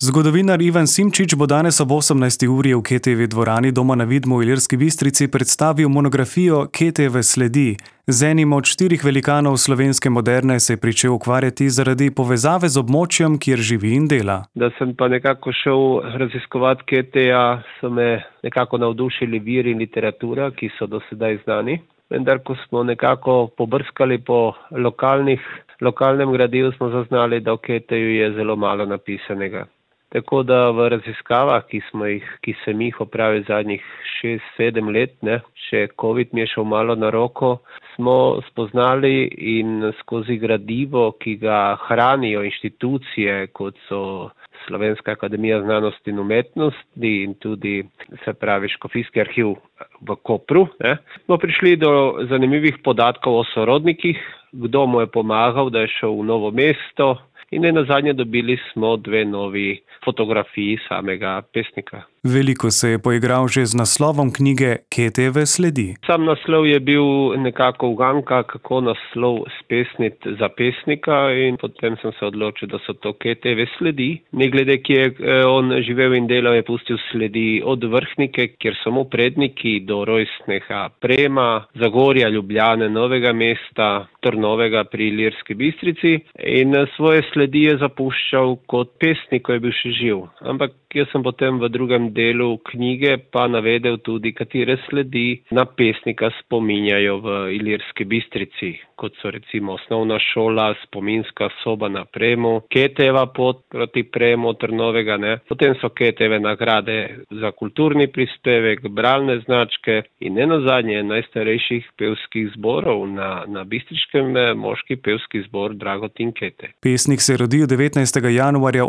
Zgodovinar Ivan Simčič bo danes ob 18. uri v KTV dvorani Doma na Vidmu v Ilirski Bistrici predstavil monografijo KTV sledi. Z enim od 4 velikanov slovenske moderne se je pričel ukvarjati zaradi povezave z območjem, kjer živi in dela. Da sem pa nekako šel raziskovati KT-ja, so me nekako navdušili viri in literatura, ki so do sedaj znani. Vendar, ko smo nekako pobrskali po lokalnem gradivu, smo zaznali, da v KT-ju je zelo malo napisanega. Tako da v raziskavah, ki sem jih opravil zadnjih 6-7 let, še COVID mi je šel malo na roko, smo spoznali in skozi gradivo, ki ga hranijo inštitucije, kot so Slovenska akademija znanosti in umetnosti in tudi, Škofijski arhiv v Kopru, smo prišli do zanimivih podatkov o sorodnikih, kdo mu je pomagal, da je šel v Novo mesto. In nazadnje dobili smo 2 novi fotografiji samega pesnika. Veliko se je poigral že z naslovom knjige KTV sledi. Sam naslov je bil nekako uganka, kako naslov spesniti za pesnika, in potem sem se odločil, da so to KTV sledi. Ne glede, kje je on živel in delal, je pustil sledi od Vrhnike, kjer so mu predniki, do rojstnega Prema, Zagorja, Ljubljane, Novega mesta, Trnovega pri Ilirski Bistrici, in svoje sledi je zapuščal kot pesnik, ko je bil še živ. Ampak jaz sem potem v drugem delu knjige pa navedel tudi, katere sledi na pesnika spominjajo v Ilirski Bistrici, kot so recimo osnovna šola, spominska soba na Premu, KT-jeva pot proti Premu, Trnovega, Potem so KT-jeve nagrade za kulturni prispevek, bralne značke in nenazadnje najstarejših pevskih zborov na Bistriškem moški pevski zbor Dragotin Kete. Pesnik se je rodil 19. januarja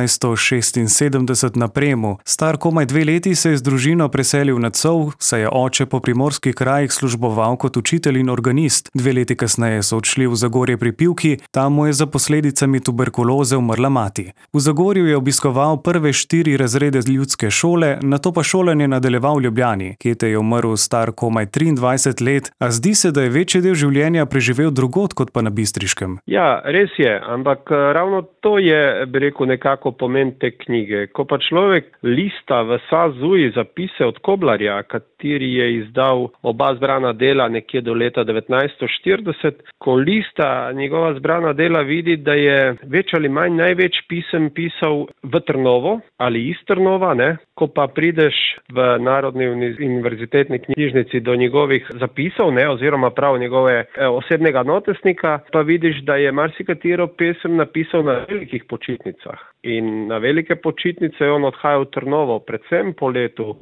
1876 na Premu. Star komaj 2 leti se je z družino preselil na Col, saj je oče po primorskih krajih služboval kot učitelj in organist. 2 leti kasneje so odšli v Zagorje pri Pivki, tam mu je za posledicami tuberkuloze umrla mati. V Zagorju je obiskoval prve 4 razrede ljudske šole, nato pa šolanje nadaljeval v Ljubljani. Kete je umrl star komaj 23 let, a zdi se, da je večji del življenja preživel drugod kot pa na Bistriškem. Ja, res je, ampak ravno to je, bi rekel, nekako pomen te knjige. Ko pa človek lista v SAZUJ zapise od Koblarja, kateri je izdal oba zbrana dela nekje do leta 1940, ko lista njegova zbrana dela, vidi, da je več ali manj največ pisem pisal v Trnovo ali iz Trnova, Ko pa prideš v Narodni univerzitetni knjižnici do njegovih zapisov, oziroma prav njegove osebnega notesnika, pa vidiš, da je marsikatero pesem napisal na velikih počitnicah. In na velike počitnice je on odhajal v Trnovo, predvsem po letu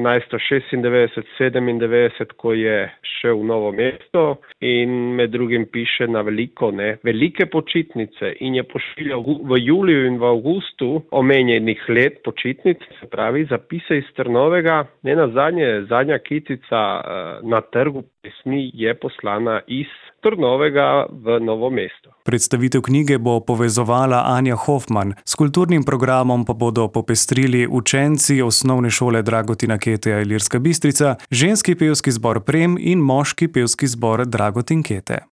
1896-97, ko je šel v Novo mesto in med drugim piše na veliko, velike počitnice, in je pošiljal v juliju in v avgustu omenjenih let počitnic, se pravi zapise iz Trnovega. Nenazadnje, zadnja kitica na trgu pesmi je poslana iz Trnovega v Novo mesto. Predstavitev knjige bo povezovala Anja Hofman, s kulturnim programom pa bodo popestrili učenci osnovne šole Dragotina Keteja Ilirska Bistrica, ženski pevski zbor Prem in moški pevski zbor Dragotin Kete.